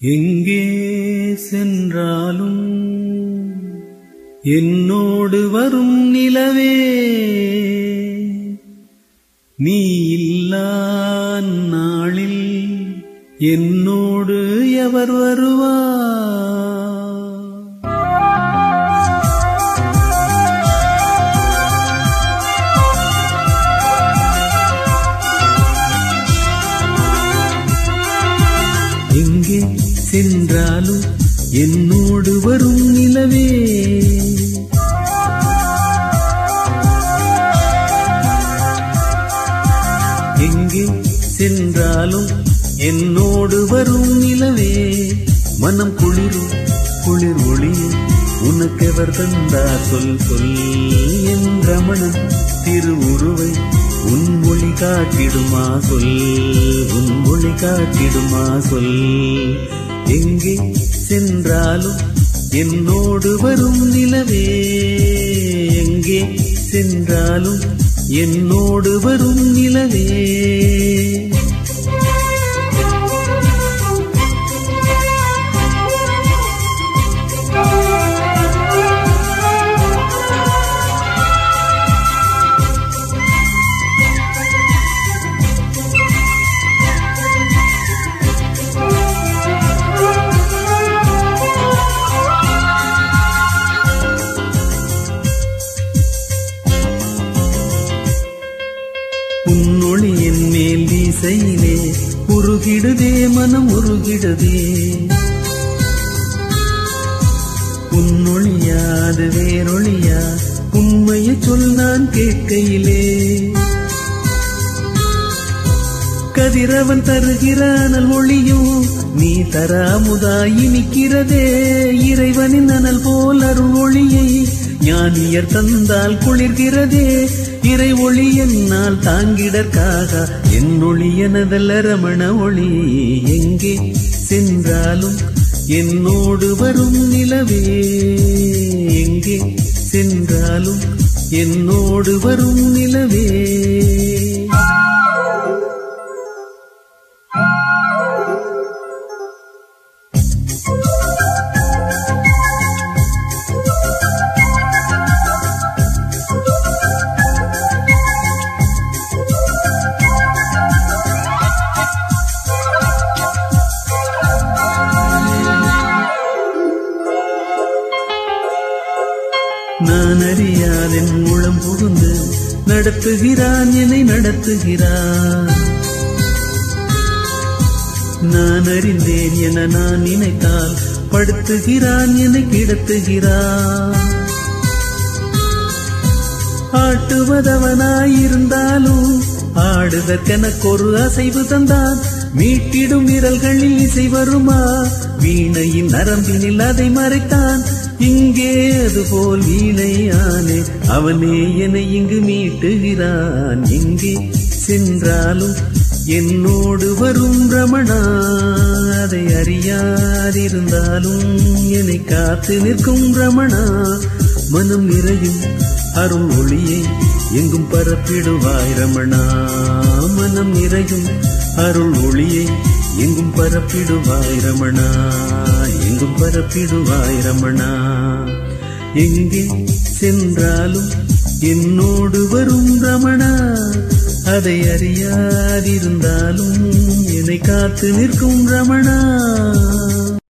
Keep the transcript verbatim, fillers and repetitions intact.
எங்கே சென்றாலும் என்னோடு வரும் நிலவே, நீ இல்லா நாளில் என்னோடு எவர் வருவார்? எங்கே சென்றாலும் என்னோடு வரும் நிலவே, எங்கே சென்றாலும் என்னோடு வரும் நிலவே, மனம் குளிரும் குளிர் ஒளியும் உனக்கெவர் தந்தார் சொல் சொல் என் ரமணன் திருவுருவை உன் மொழி காட்டிடுமா சொல், உன் மொழி காட்டிடுமா சொல். எங்கே சென்றாலும் என்னோடு வரும் நிலவே, எங்கே சென்றாலும் என்னோடு வரும் நிலவே. உன்னொளி என் மேல் வீசையிலே உருகிடுதே மனம் உருகிடுதே, உன்னொழியாது வேறொழியா உண்மையை சொல் நான் கேட்கையிலே. கதிரவன் தருகிறானல் ஒளியும் நீ தராமுதாய் இனிக்கிறதே, இறைவனின் அனல் போல் அருள் ஒளியை ஞானியர் தந்தால் குளிர்கிறதே. இறை ஒளி என்னால் தாங்கிடற்காக என் ஒளி எனதல்ல ரமண ஒளி. எங்கே சென்றாலும் என்னோடு வரும் நிலவே, எங்கே சென்றாலும் என்னோடு வரும் நிலவே. நான் அறியாதென் உளம் புகுந்து நடத்துகிறான் என்னை நடத்துகிறான், நான் அறிந்தேன் என நான் நினைத்தால் படுத்துகிறான் என்னை கிடத்துகிறான். ஆட்டுவதவனாயிருந்தாலும் ஆடுதற்கெனக்கொரு அசைவு தந்தான், மீட்டிடும் விரல்களில் இசை வருமா வீணையின் நரம்பினில் அதை மறைத்தான். இங்கே அதுபோல் வீணையானே அவனே என்னை இங்கு மீட்டுகிறான். எங்கே சென்றாலும் என்னோடு வரும் ரமணா, அதை அறியாதிருந்தாலும் என்னை காத்து நிற்கும் ரமணா. மனம் நிறையும் அருள் ஒளியை எங்கும் பரப்பிடுவாய் ரமணா, மனம் நிறையும் அருள் ஒளியை எங்கும் பரப்பிடுவாய் ரமணா, எங்கும் பரப்பிடுவாய் ரமணா. எங்கே சென்றாலும் என்னோடு வரும் ரமணா, அதை அறியாதிருந்தாலும் என்னை காத்து நிற்கும் ரமணா.